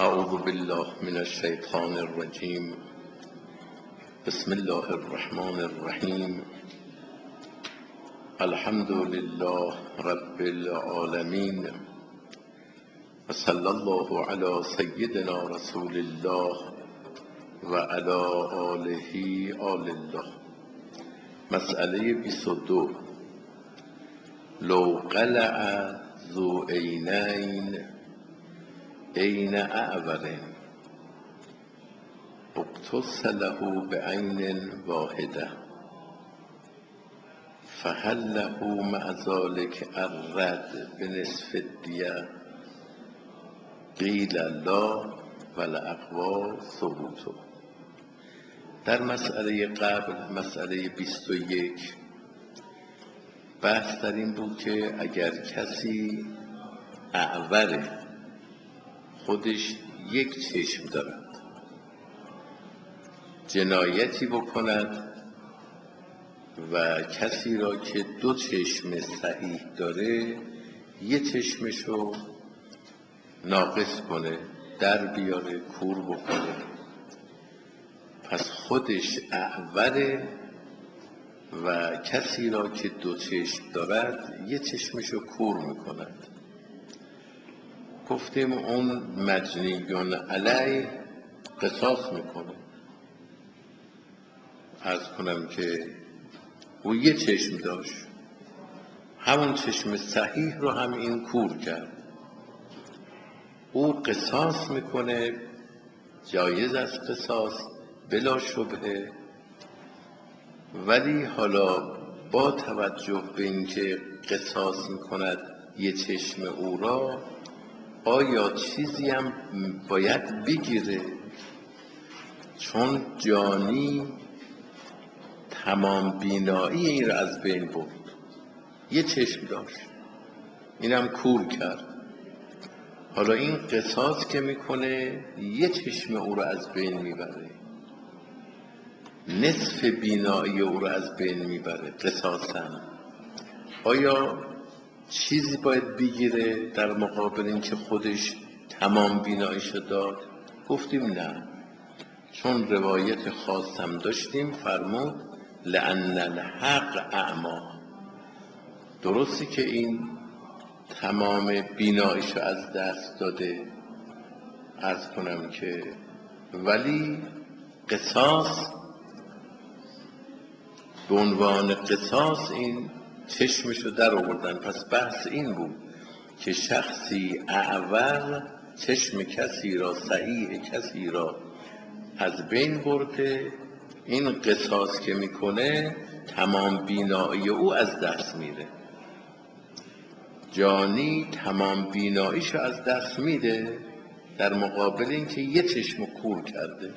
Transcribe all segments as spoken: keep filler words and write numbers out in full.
اعوذ بالله من الشیطان الرجیم. بسم الله الرحمن الرحیم. الحمد لله رب العالمین و صلی الله علی سیدنا رسول الله و علی آله آل الله. مسئله بیست و دو. لو قلع ذو عینین عین اعور اقتص له بعین واحده فهل له مع ذلك الرد بنصف الدیه؟ قیل لا والاقوی ثبوته. در مسئله قبل، مسئله بیست و یک، بحث در این بود که اگر کسی اعوره، خودش یک چشم دارد، جنایتی بکند و کسی را که دو چشم صحیح داره یک چشمشو ناقص کنه، در بیاره، کور بکنه، پس خودش اعوره و کسی را که دو چشم دارد یک چشمشو کور میکند. گفتیم اون مجنیون علیه قصاص میکنه. عرض کنم که او یه چشم داشت، همون چشم صحیح رو هم این کور کرد، او قصاص میکنه، جایز از قصاص بلا شبهه. ولی حالا با توجه به اینکه قصاص میکند یه چشم او را، آیا چیزی هم باید بگیره؟ چون جانی تمام بینایی این را از بین برد، یه چشم داشت، اینم کور کرد. حالا این قصاص که میکنه یه چشم او را از بین میبره، نصف بینایی او را از بین میبره قصاصاً. آیا چیزی باید بگیره در مقابل این که خودش تمام بیناییشو داد؟ گفتیم نه، چون روایت خاصم داشتیم فرمود لأن الحق اعمی. درستی که این تمام بیناییشو از دست داده، عرض کنم که ولی قصاص به عنوان قصاص این چشمشو در آوردن. پس بحث این بود که شخصی اعور چشم کسی را، صحیح کسی را از بین برده، این قصاص که میکنه تمام بینایی او از دست میره. جانی تمام بیناییشو از دست میده در مقابل اینکه یه چشم کور کرده.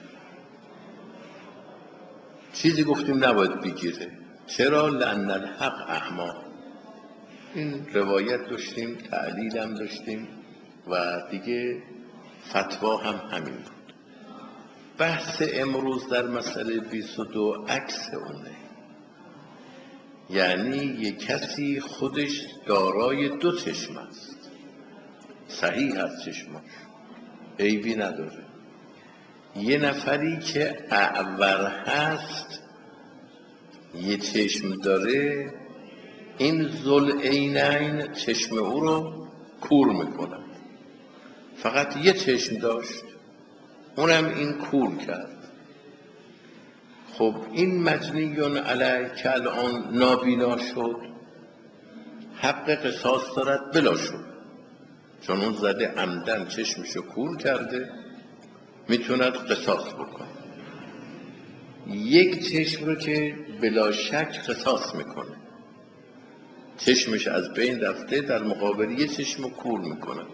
چیزی گفتیم نباید بگیره. چرا؟ لأن الحق اعمی. این روایت داشتیم، تعلیل هم داشتیم و دیگه فتوا هم همین بود. بحث امروز در مسئله بیست و دو عکس اونه، یعنی یک کسی خودش دارای دو چشم است، صحیح از چشماش، عیبی نداره. یه نفری که اعور هست، یه چشم داره، این ذوالعینین چشم او رو کور میکنه. فقط یه چشم داشت، اونم این کور کرد. خب این مجنیون علیه که الان نابینا شد، حق قصاص دارد بلا شد، چون اون زده عمدن چشمشو کور کرده، میتوند قصاص بکنه. یک چشم رو که بلا شک قصاص میکنه، چشمش از بین رفته، در مقابل یه چشم کور میکنه.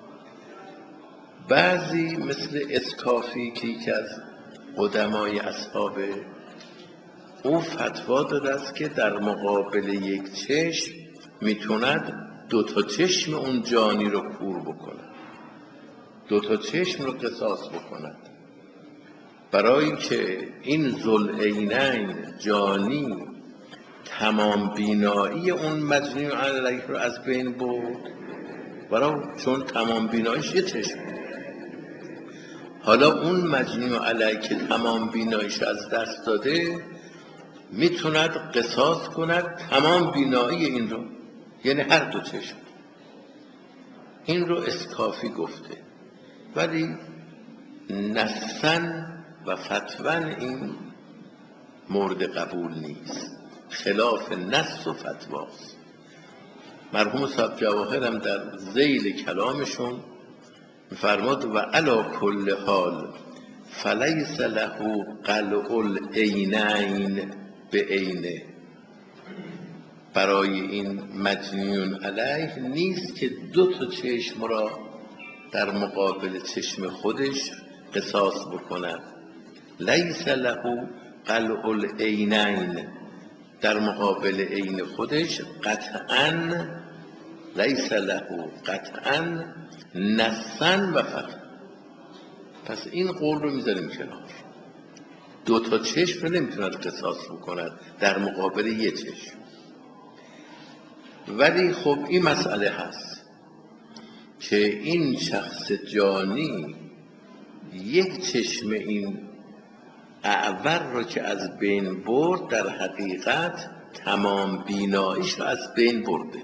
بعضی مثل اسکافی که یکی از قدمای اصحابه، او فتوا داده است که در مقابل یک چشم میتوند دو تا چشم اون جانی رو کور بکنه، دو تا چشم رو قصاص بکند، برای که این ذوالعینین جانی تمام بینایی اون مجنی علیه رو از بین برد، برای چون تمام بیناییش یه چشم. حالا اون مجنی علیه که تمام بیناییش از دست داده میتوند قصاص کند تمام بینایی این رو، یعنی هر دو چشم. این رو اسکافی گفته، ولی نصاً و فتواً این مورد قبول نیست، خلاف نص و فتواست. مرحوم صاحب جواهر هم در ذیل کلامشون فرمود و علی کل حال فلیس له قلع العینین به عینه، برای این مجنون علیه نیست که دو تا چشم را در مقابل چشم خودش قصاص بکند. لیس له قلع العینین، در مقابل عین خودش قطعاً، لیس له قطعاً نصاً و فتواً. پس این قول رو میذاریم کنار، دو تا چشم رو نمیتوند قصاص بکند در مقابل یه چشم. ولی خب این مسئله هست که این شخص جانی یک چشم این اعور رو که از بین برد، در حقیقت تمام بیناییش رو از بین برده.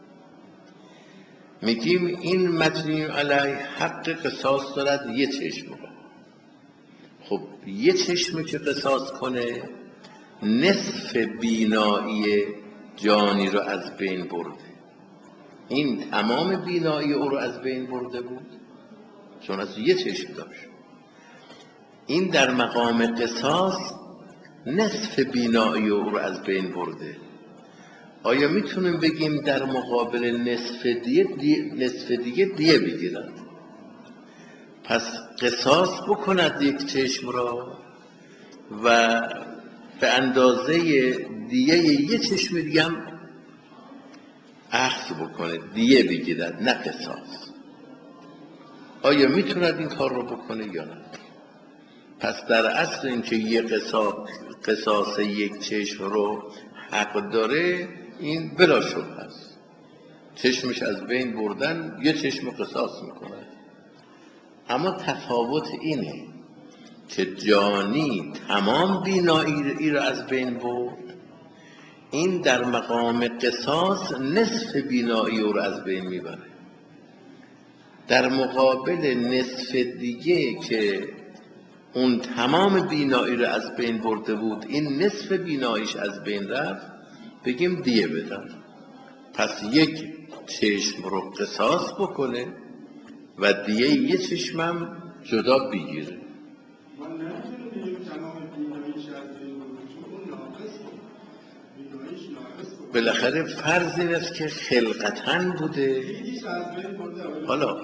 میگیم این مجنی علیه حق قصاص دارد یه چشم رو. خب یه چشم که قصاص کنه نصف بینایی جانی رو از بین برده. این تمام بینایی او رو از بین برده بود چون از یه چشم داشت. این در مقام قصاص نصف بینایی او رو از بین برده. آیا میتونیم بگیم در مقابل نصف دیگه دیه نصف دیگه دیه بگیرد؟ پس قصاص بکند یک چشم را و به اندازه دیه یه چشم دیگه هم اخذ بکنه، دیه بگیرد، نه قصاص. آیا میتوند این کار رو بکنه یا نه؟ پس در اصل اینکه یه قصاص قصاص یک چشم رو حق داره، این بلا شبهه است. چشمش از بین بردن یه چشم قصاص میکنه. اما تفاوت اینه که جانی تمام بینایی را از بین برد، این در مقام قصاص نصف بینایی او را از بین میبره. در مقابل نصف دیگه که اون تمام بینایی را از بین برده بود، این نصف بیناییش از بین رفت، بگیم دیه بدن. پس یک چشم رو قصاص بکنه و دیه یه چشمم جدا بگیره. بالاخره فرض این است که خلقتاً بوده. حالا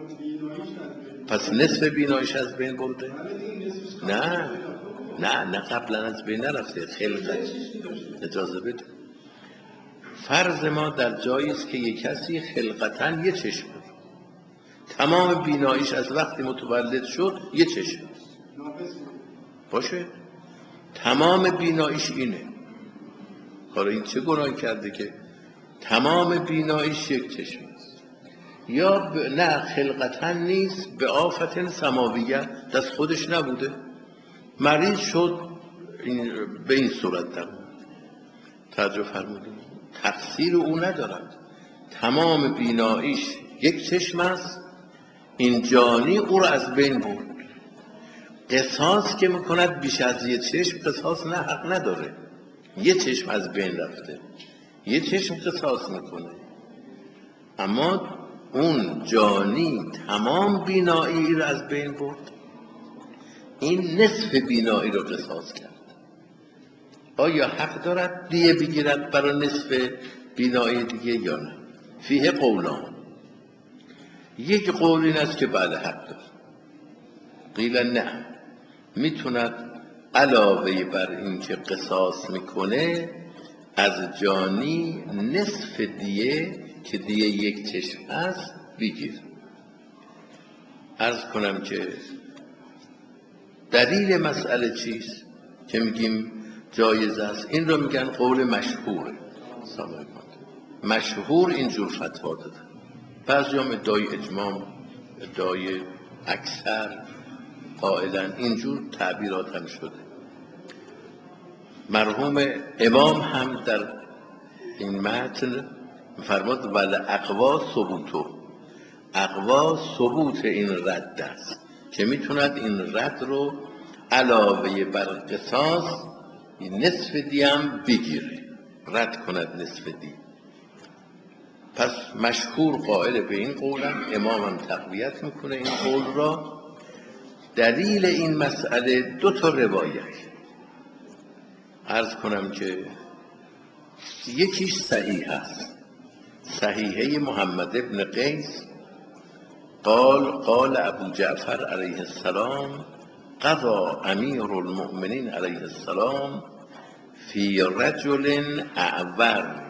پس نصف بیناییش از بین برده؟ نه نه نه قبلا از بین نرفته. خلقت اجازه بده. فرض ما در جایی است که یک کسی خلقتاً یه چشم بود، تمام بیناییش از وقتی متولد شد یه چشم باشه، تمام بیناییش اینه. حالا این چه گناهی کرده که تمام بیناییش یک چشم است؟ یا ب... نه خلقتاً نیست، به آفت سماویه، دست خودش نبوده، مریض شد، این... به این صورت در توجه فرمودید. تقصیر او ندارد، تمام بیناییش یک چشم است، این جانی او را از بین برد. قصاص که میکند بیش از یه چشم، قصاص نه حق نداره. یه چشم از بین رفته، یه چشم قصاص میکنه. اما اون جانی تمام بینایی را از بین برد، این نصف بینایی را قصاص کرد. آیا حق دارد دیه بگیرد برای نصف بینایی دیگه یا نه؟ فیه قولان. یک قول این است که بله حق دارد، قیل نه، میتوند علاوه بر این که قصاص میکنه از جانی نصف دیه که دیه یک چشم است بگیر. عرض کنم که دلیل مسئله چیست که میگیم جایز است؟ این رو میگن قول مشهوره. مشهور اینجور فتوا دادن، بعضی هم ادعای اجماع، ادعای اکثر، قائلا، اینجور تعبیرات هم شده. مرحوم امام هم در این متن فرمود ول اقوا ثبوتو، اقوا ثبوت این رد است که میتوند این رد رو علاوه بر قصاص نصف دیم بگیره، رد کند نصف دی. پس مشهور قائل به این قولم، امامم تقویت میکنه این قول را. دلیل این مسئله دو تا روایت عرض کنم که یکیش صحیح است، صحیحه محمد ابن قیس قال قال ابو جعفر علیه السلام قضا امیر المؤمنین علیه السلام فی رجل اعور،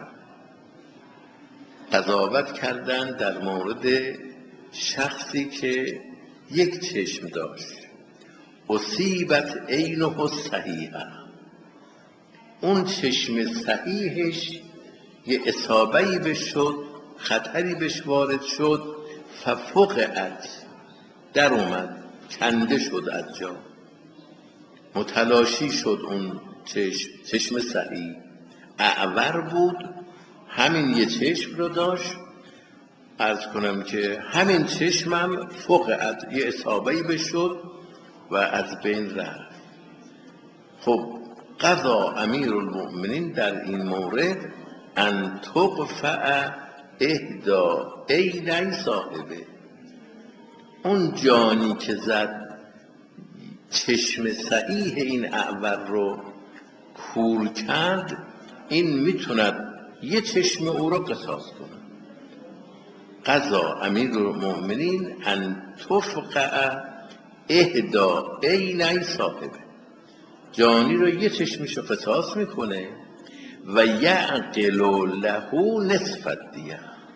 قضاوت کردن در مورد شخصی که یک چشم داشت، اصیبت عینه صحیحه، اون چشم صحیحش یه اصابه‌ای بهش شد، خطری بهش وارد شد، ففقعت در اومد، کنده شد از جا، متلاشی شد اون چشم. چشم صحیح اعور بود، همین یه چشم رو داشت، عرض کنم که همین چشمم فقعت یه اصابه‌ای بهش شد و از بین رفت. خب قضا امیر المؤمنین در این مورد ان تقفع اهدا عینی صاحبه، اون جانی که زد چشم صحیح این اعور رو کور کرد، این میتوند یه چشم او رو قصاص کنه. قضا امیر المؤمنین ان تفقع اهدا عینی صاحبه، جانی رو یه چشمش رو قصاص میکنه و یعقل له نصف الدیه،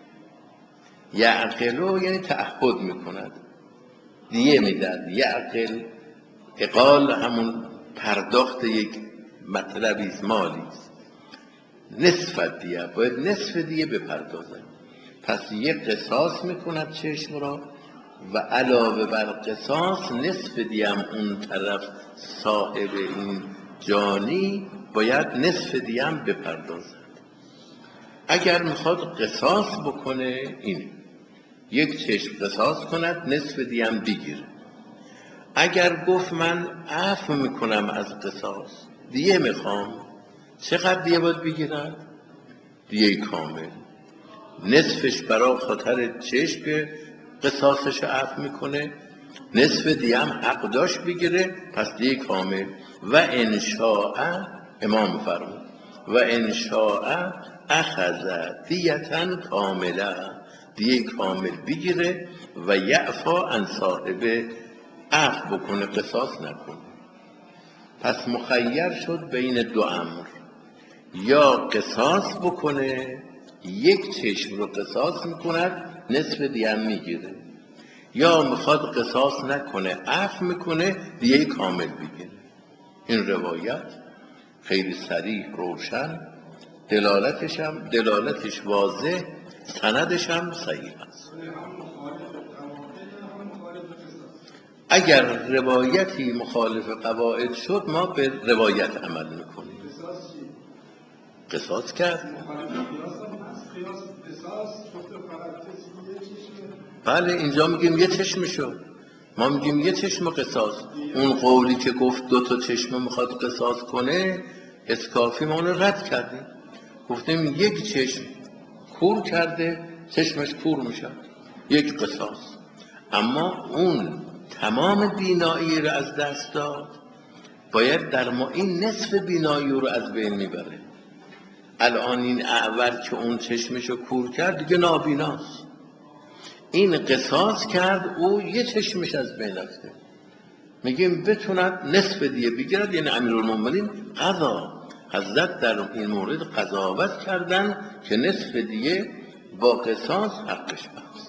یعقل یعنی تعهد میکند، دیه میدن. یعقل اقال همون پرداخت یک مطلبی مالی است، نصف الدیه باید نصف دیه بپردازن. پس یک قصاص میکند چشم را و علاوه بر قصاص نصف دیه هم اون طرف صاحب این جانی باید نصف دیه هم بپردازن. اگر میخواد قصاص بکنه این یک چشم قصاص کند، نصف دیه هم بگیره. اگر گفت من عفو میکنم از قصاص، دیه میخوام، چقدر دیه باید بگیرن؟ دیه کامل، نصفش برای خاطر چشم که قصاصش عفو میکنه، نصف دیه هم حق داشت بگیره، پس دیه کامل. و انشاء امام فرمود و انشاء اخذ دیتا کامله، دیه کامل بگیره و یعفا عن صاحبه، عفو بکنه، قصاص نکنه. پس مخیر شد بین دو امر، یا قصاص بکنه، یک چشم رو قصاص میکند، نصف دیه هم میگیره، یا میخواد قصاص نکنه، عفو میکنه، دیه کامل بگیره. این روایت خیلی صریح، روشن، دلالتش هم دلالتش واضح، سندش هم صحیح است. اگر روایتی مخالف قواعد شد ما به روایت عمل میکنیم. قصاص کرد؟ بله، اینجا میگیم یه چشمشو، ما میگیم یه چشم قصاص. اون قولی که گفت دو تا چشم میخواد قصاص کنه اسکافی ما اون رد کردیم، گفتیم یک چشم کور کرده، چشمش کور میشه، یک قصاص. اما اون تمام بینایی رو از دست داد، باید در ما این نصف بینایی رو از بین میبره. الان این اعور که اون چشمشو کور کرد دیگه نابیناست، این قصاص کرد، او یه چشمش از بین رفته، میگیم بتوند نصف دیه بگیرد. یعنی امیرالمومنین قضا، حضرت در این مورد قضاوت کردن که نصف دیه با قصاص حقش بست.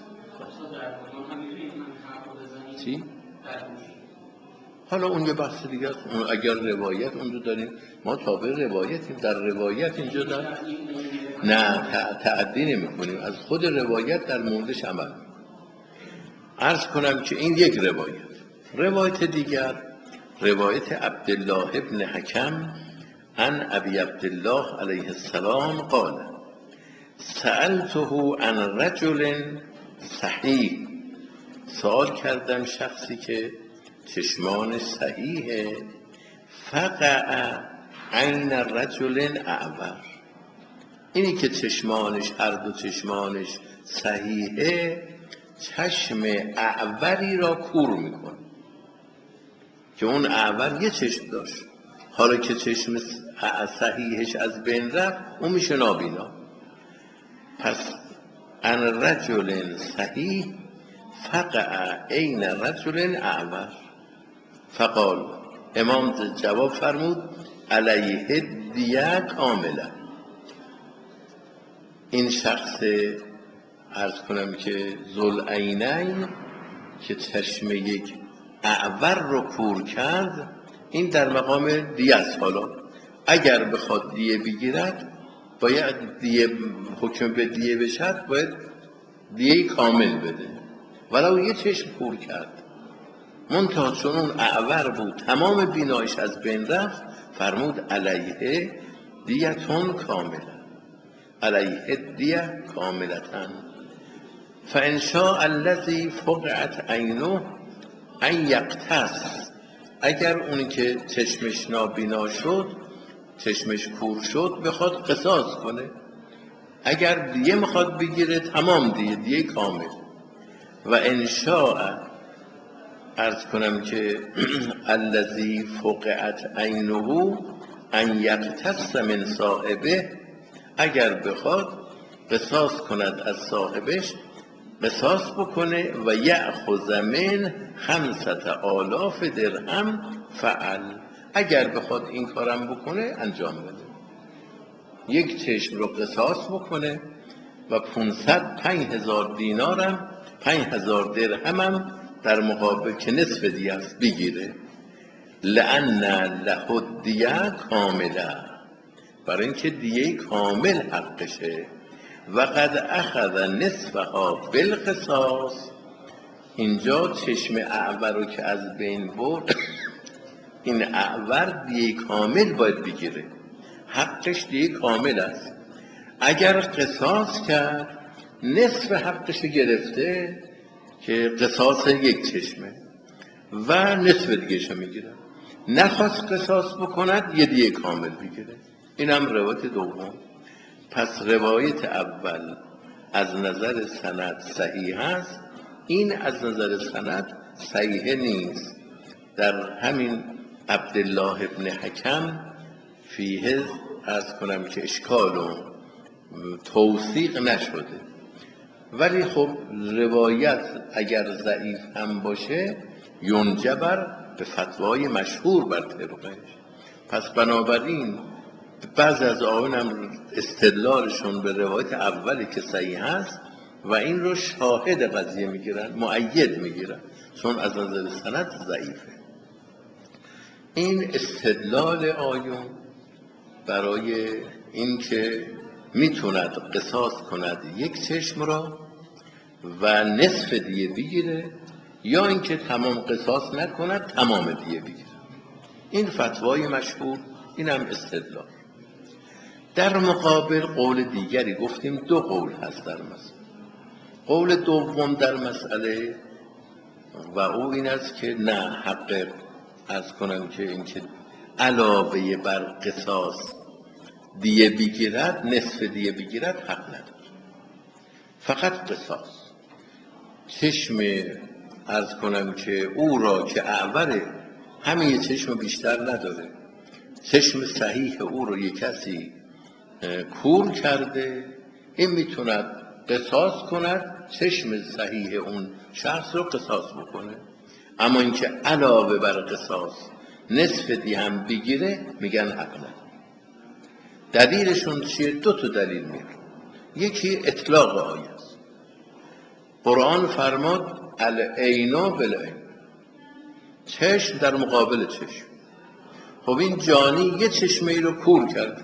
چی؟ حالا اون یه بحث دیگه است. اگر روایت اونجا داریم ما تابع روایتیم، در روایت اینجا داریم نه تعدی نمی کنیم، از خود روایت در موردش عمل میکنیم. عرض کنم که این یک روایت. روایت دیگر، روایت عبدالله ابن حکم عن ابی عبدالله علیه السلام قال سألته عن رجل صحیح، سوال کردم شخصی که چشمانش صحیحه، فقع عین رجل اعور، اینی که چشمانش هر دو چشمانش صحیحه چشم اعوری را کور میکنه، که اون اعور یه چشم داشت، حالا که چشم صحیحش از بین رفت اون میشه نابینا. پس ان رجل صحیح فقع عین رجل اعور، فقال، امام جواب فرمود علیه دیه کاملا، این شخص عرض کنم که ذوالعینین که چشم یک اعور رو کور کرد، این در مقام دیه است. حالا اگر بخواد دیه بگیرد باید دیه حکم به دیه بشد، باید دیه کامل بده، ولو یه چشم کور کرد، منتها چون اون اعور بود تمام بینایش از بین رفت، فرمود علیه دیتون کاملا، علیه دیه کاملتن، فان شاء الذی فقعت عینه ان یقتص، اگر اونی که چشمش نابینا شد، چشمش کور شد، بخواد قصاص کنه، اگر دیه میخواد بگیره تمام دیه دیه کامل، و ان شاء عرض کنم که الذی فقعت عینه ان یقتص من صاحبه، اگر بخواد قصاص کند از صاحبش، قصاص بکنه، و یأخذ من خمسة آلاف درهم فعل، اگر بخواد این کارم بکنه انجام بده، یک چشم رو قصاص بکنه و پانصد پنج هزار دینارم پنج هزار درهمم در مقابل که نصف دیه است بگیره، لأن له الدیه کامله، برای اینکه دیه کامل حقشه، و قد اخذ نصفها بالقصاص، اینجا چشم اعور رو که از بین برد، این اعور دیه کامل باید بگیره، حقش دیه کامل است، اگر قصاص کرد نصف حقش گرفته که قصاص یک چشمه و نصف دیگه‌شو میگیره، نخواست قصاص بکند یه دیه کامل بگیره. اینم روایت دوم. پس روایت اول از نظر سند صحیح است، این از نظر سند صحیح نیست. در همین عبدالله ابن حکم فیه از کنم که اشکال و توثیق نشده، ولی خب روایت اگر ضعیف هم باشه ینجبر به فتوای مشهور بر طبقش. پس بنابراین بعض از آقایون هم استدلالشون به روایت اولی که صحیح هست و این رو شاهد قضیه میگیرن، مؤید میگیرن، چون از نظر سند ضعیفه. این استدلال آیون برای این که میتوند قصاص کند یک چشم را و نصف دیه بگیره، یا اینکه تمام قصاص نکند تمام دیه بگیره، این فتوای مشهور، این هم استدلال. در مقابل قول دیگری گفتیم دو قول هست در مسئله. قول دوم در مسئله و او این است که نه، حق از کنم که اینکه علاوه بر قصاص دیه بگیرد، نصف دیه بگیرد حق نداره، فقط قصاص. چشم عرض کنم که او را که اعوره، همین چشم بیشتر نداره، چشم صحیح او رو یک کسی کور کرده، این میتوند قصاص کند، چشم صحیح اون شخص رو قصاص بکنه. اما اینکه علاوه بر قصاص نصف دیه هم بگیره، میگن حق نداره. دلیلشون چیه؟ دو تا دلیل میاره. یکی اطلاق آیه است. قرآن فرماد العین بالعین، چشم در مقابل چشم. خب این جانی یه چشمه ای رو کور کرد،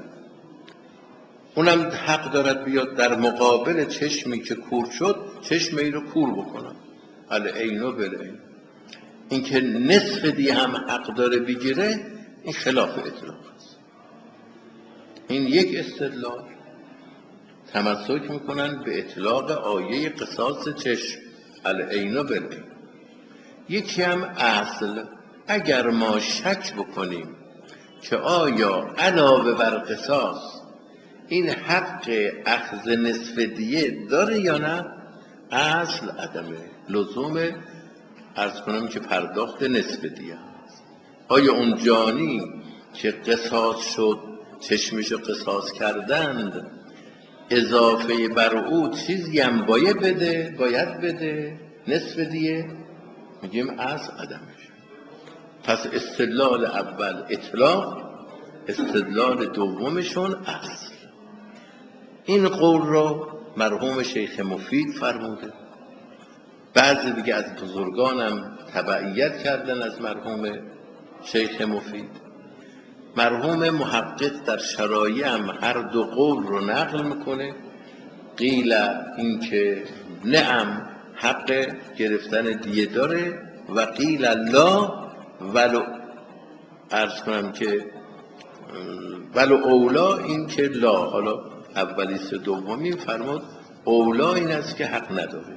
اونم حق دارد بیاد در مقابل چشمی که کور شد چشمه ای رو کور بکنه، العین بالعین. اینکه نصف دیگه هم حق داره بگیره، این خلاف اطلاق است. این یک استدلال. تمسک میکنن به اطلاق آیه قصاص چشم العین بالعین. یکی هم اصل، اگر ما شک بکنیم که آیا علاوه بر قصاص این حق اخذ نصف دیه داره یا نه، اصل عدمه لزوم عرض کنم که پرداخت نصف دیه است. آیا اون جانی که قصاص شد چشمشو قصاص کردند اضافه بر او چیزی هم باید بده باید بده نصف دیه؟ میگیم اصل عدمش. پس استدلال اول اطلاق، استدلال دومشون اصل. این قول رو مرحوم شیخ مفید فرموده، بعضی دیگه از بزرگانم تبعیت کردن از مرحوم شیخ مفید. مرحوم محقق در شرایع هم هر دو قول رو نقل میکنه. قیل اینکه نعم حق گرفتن دیه داره و قیل لا ولو عرض کنم که ولو اولا، این که لا، حالا اولیست دومی فرمود اولا این است که حق نداره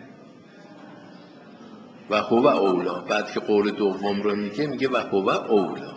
و هو اولا. بعد که قول دوم رو میگه میگه و هو اولا.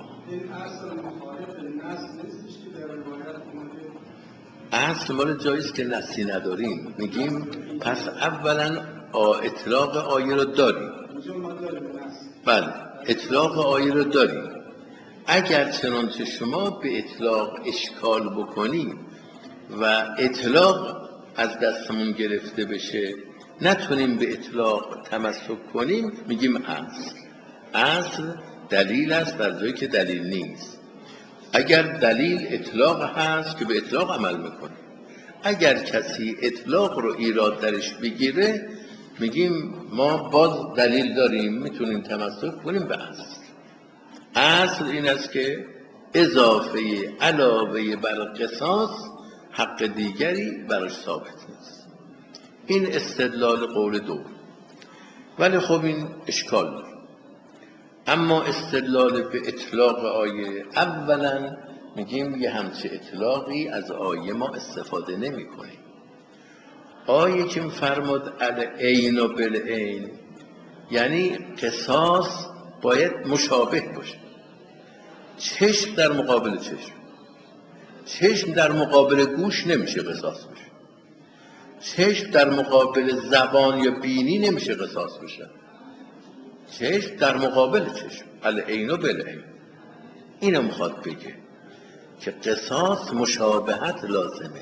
اصل مال جاییست که نصی نداریم، میگیم پس اولا اطلاق آیه رو داریم. بله اطلاق آیه رو داریم. اگر چنانچه شما به اطلاق اشکال بکنیم و اطلاق از دستمون گرفته بشه نتونیم به اطلاق تمسک کنیم، میگیم اصل. اصل دلیل است در جایی که دلیل نیست. اگر دلیل اطلاق هست که به اطلاق عمل میکنه، اگر کسی اطلاق رو ایراد درش بگیره میگیم ما باز دلیل داریم میتونیم تمسک کنیم به اصل. اصل این است که اضافه علاوه بر قصاص حق دیگری برش ثابت نیست. این استدلال قول دو. ولی خب این اشکال داره. اما استدلال به اطلاق آیه، اولا میگیم یه همچه اطلاقی از آیه ما استفاده نمی کنیم. آیه که فرمود العین بالعین یعنی قصاص باید مشابه باشه. چشم در مقابل چشم، چشم در مقابل گوش نمیشه قصاص بشه، چشم در مقابل زبان یا بینی نمیشه قصاص بشه. چشم در مقابل چشم، العین بالعین. اینو میخواد بگه که قصاص مشابهت لازمه.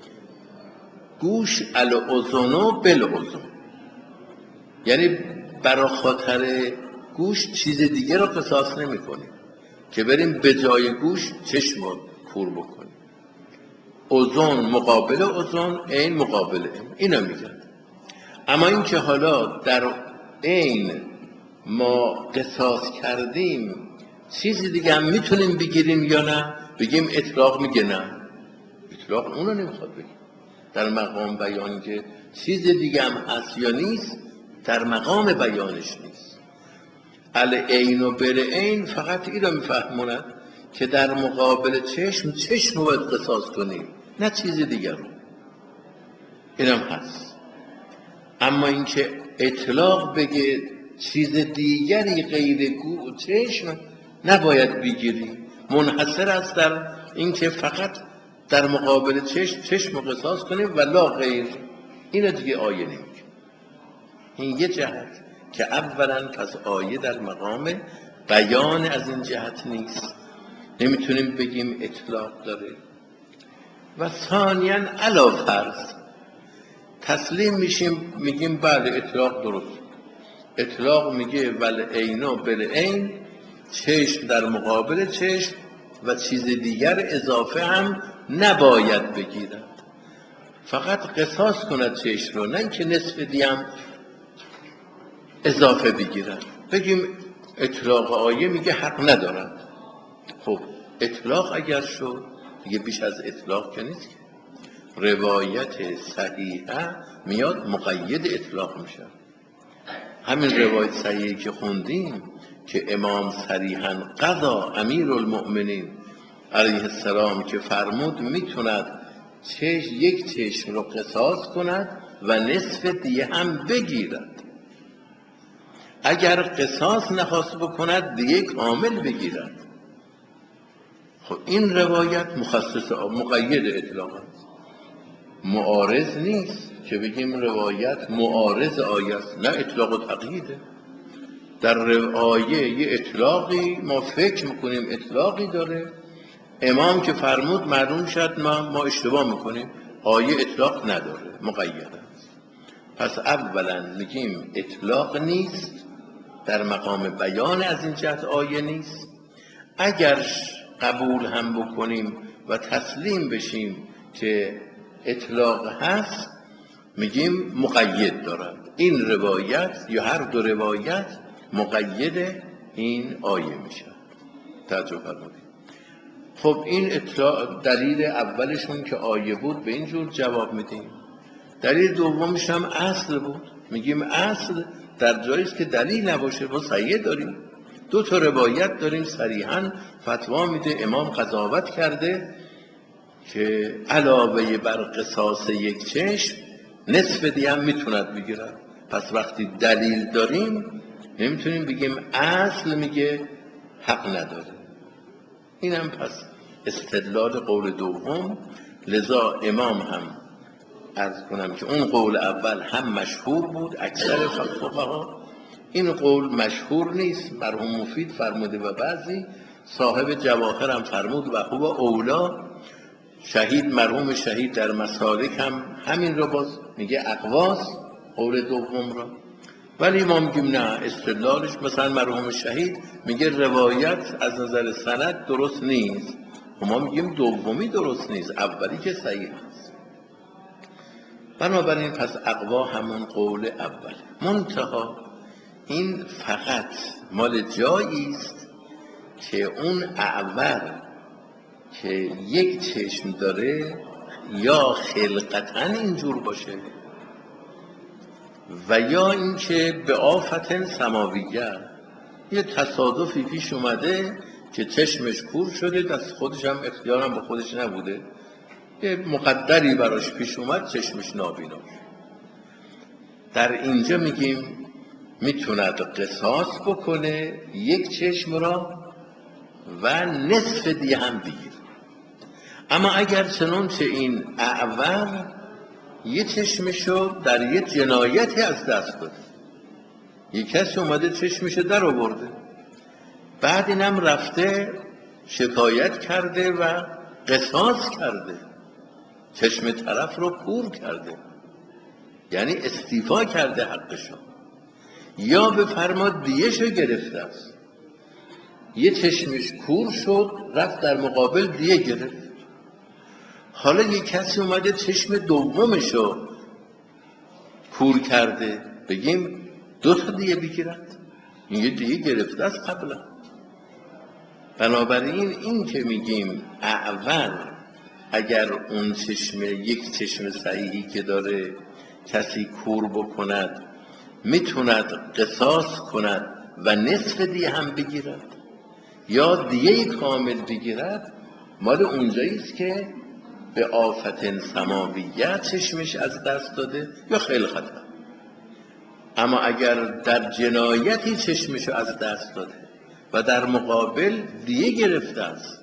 گوش الاذن بالاذن، یعنی برا خاطر گوش چیز دیگه رو قصاص نمی کنیم که بریم به جای گوش چشم رو کور بکنیم. اذن مقابل اذن، عین مقابل عین، اینا میگن. اما این که حالا در عین ما قصاص کردیم چیزی دیگه هم میتونیم بگیریم یا نه، بگیم اطلاق میگه نه، اطلاق اونو نمیخواد بگیم. در مقام بیان که چیز دیگه هم هست یا نیست، در مقام بیانش نیست. العین و بالعین فقط این رو میفهموند که در مقابل چشم چشم رو باید قصاص کنیم، نه چیز دیگر رو. این هم هست. اما اینکه اطلاق بگه چیز دیگری غیر گو چشم نباید بگیری، منحصر است در اینکه فقط در مقابل چشم چشم رو قصاص کنیم و لا غیر. این دیگه آیه نمیگه. این یه جهت که اولا پس آیه در مقام بیان از این جهت نیست، نمیتونیم بگیم اطلاق داره. و ثانیاً علا فرض تسلیم میشیم میگیم بله اطلاق درست. اطلاق میگه والعین بالعین، چشم در مقابل چشم و چیز دیگر اضافه هم نباید بگیرد، فقط قصاص کند چشم رو، نه اینکه نصف دیم اضافه بگیرد. بگیم اطلاق آیه میگه حق ندارد. خب اطلاق اگر شد دیگه بیش از اطلاق که نیست. روایت صحیحه میاد مقید اطلاق میشه. همین روایت صحیحی که خوندیم که امام صریحاً قضا امیرالمؤمنین علیه السلام که فرمود میتوند چشم یک چشم رو قصاص کند و نصف دیه هم بگیرد. اگر قصاص نخواست بکند دیه کامل بگیرد. خب این روایت مخصص مقید اطلاق است، معارض نیست که بگیم روایت معارض آیه است، نه اطلاق و تقییده. در آیه یه اطلاقی ما فکر میکنیم اطلاقی داره، امام که فرمود معلوم شد ما, ما اشتباه میکنیم، آیه اطلاق نداره، مقید است. پس اولا میگیم اطلاق نیست، در مقام بیان از این جهت آیه نیست. اگر قبول هم بکنیم و تسلیم بشیم که اطلاق هست، میگیم مقید دارد. این روایت یا هر دو روایت مقید این آیه میشه. توجه فرمودید. خب این اطلاق دلیل اولشون که آیه بود به این جور جواب میدیم. دلیل دومش هم اصل بود، میگیم اصل در جایی است که دلیل نباشه ما صحیح داریم. دو تا روایت داریم صریحاً فتوا میده امام قضاوت کرده که علاوه بر قصاص یک چشم نصف دیگه هم میتوند بگیرد. پس وقتی دلیل داریم نمیتونیم بگیم اصل میگه حق نداره. اینم پس استدلال قول دوم. لذا امام هم عرض کنم که اون قول اول هم مشهور بود، اکثر فقها این قول مشهور نیست، مرحوم مفید فرموده و بعضی صاحب جواهر هم فرمود و هو اولا. شهید مرحوم شهید در مسالک هم همین رو باز میگه اقواس قول دوم را. ولی ما میگیم نه، استدلالش مثلا مرحوم شهید میگه روایت از نظر سند درست نیست، و ما میگیم دومی درست نیست، اولی که صحیح است. بنابراین پس اقوا همون قول اول. منتها این فقط مال جایی است که اون اعور که یک چشم داره یا خلقتاً اینجور باشه و یا اینکه به آفت سماویه یه تصادفی پیش اومده که چشمش کور شده، دست خودش هم اختیارم به خودش نبوده، یه مقدری براش پیش اومد چشمش نابینا شد. در اینجا میگیم میتوند قصاص بکنه یک چشم را و نصف دیگه هم بگیر. اما اگر چنانچه این اعور یه چشمشو در یه جنایتی از دست داده، یک کسی اومده چشمشو در آورده، بعد اینم رفته شکایت کرده و قصاص کرده، چشم طرف رو کور کرده، یعنی استیفا کرده حقشو، یا به فرما دیهشو گرفته است، یه چشمش کور شد رفت در مقابل دیه گرفت. حالا یک کسی اومده چشم دومشو کور کرده، بگیم دو تا دیه بگیرد، این یه دیه گرفته است قبلا. بنابراین این که میگیم اعور اگر اون چشم یک چشم صحیحی که داره کسی کور بکند میتوند قصاص کند و نصف دیه هم بگیرد یا دیه کامل بگیرد، مال اونجایی است که به آفت سماویه چشمش از دست داده یا خلقت. اما اگر در جنایتی چشمش از دست داده و در مقابل دیه گرفته است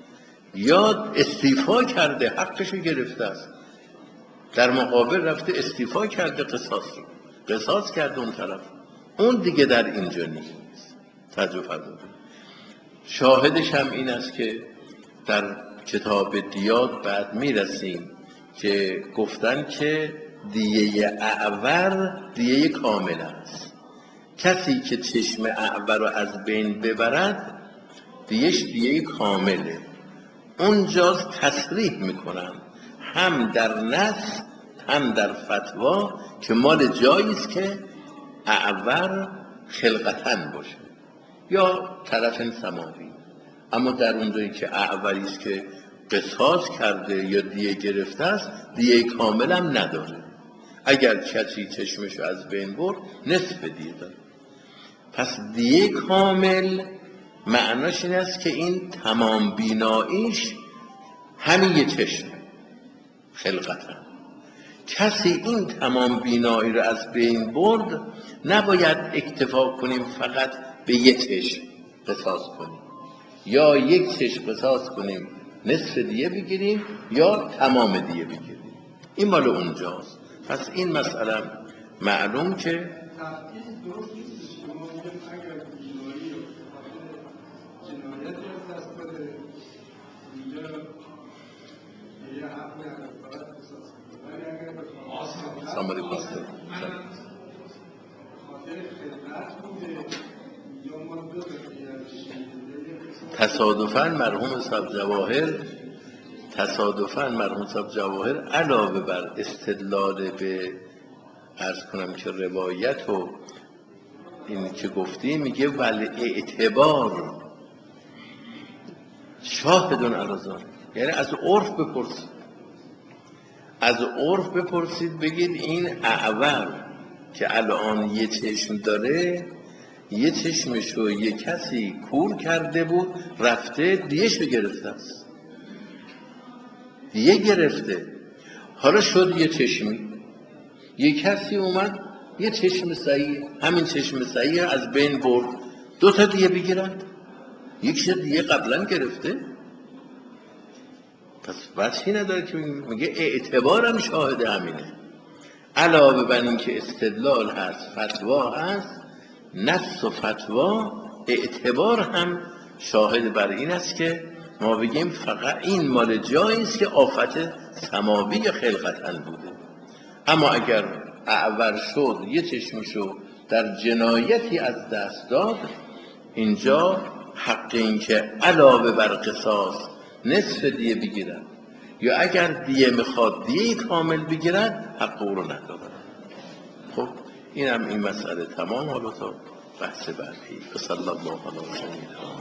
یا استیفا کرده حقشو گرفته است، در مقابل رفته استیفا کرده قصاص قصاص کرده اون طرف، اون دیگه در اینجا نیست. توجه فرمودید. شاهدش هم این است که در کتاب دیات بعد میرسیم که گفتن که دیه اعور دیه کامل است. کسی که چشم اعور رو از بین ببرد دیهش دیه کامله. اونجا تصریح میکنن هم در نص هم در فتوا که مال جایی است که اعور خلقتاً باشه یا طرف سماوی. اما در اونجایی که اعوری است که قصاص کرده یا دیه گرفته است دیه کامل هم نداره. اگر کسی چشمشو از بین برد نصف دیه داره. پس دیه کامل معناش این است که این تمام بیناییش همین یه چشم خلقتن. کسی این تمام بینایی رو از بین برد، نباید اکتفا کنیم فقط به یه چشم قصاص کنیم، یا یک چشم قصاص کنیم نصف دیه بگیریم یا تمام دیه بگیریم. این مال اونجاست. پس این مسئله معلوم که somebody posted. تصادفاً مرحوم صاحب جواهر تصادفاً مرحوم صاحب جواهر علاوه بر استدلال به عرض کنم که روایت و این که گفتیم، میگه ول اعتبار شاهدون عرضان، یعنی از عرف بپرسید، از عرف بپرسید بگید این اعور که الان یه چشم داره، یه چشمشو یه کسی کور کرده بود رفته دیهشو گرفته است، دیه گرفته، حالا شد یه چشمی، یه کسی اومد یه چشم صحیح، همین چشم صحیح از بین برد، دو تا دیه بگیرند، یک دیه قبلا گرفته. پس وجهی نداره که میگه اعتبارم شاهد همینه. علاوه بر این که استدلال هست، فتوا هست، نص و فتوا، اعتبار هم شاهد بر این است که ما بگیم فقط این مال جایی است که آفت سماوی خلقتن بوده. اما اگر اعور شد یه چشمشو در جنایتی از دست داد، اینجا حق این که علاوه بر قصاص نصف دیه بگیرد یا اگر دیه میخواد دیه کامل بگیرد حق او رو ندارد. خب این هم این مسئله تمام. حالا تا بحث بعدی. صلی الله علیه و سلم.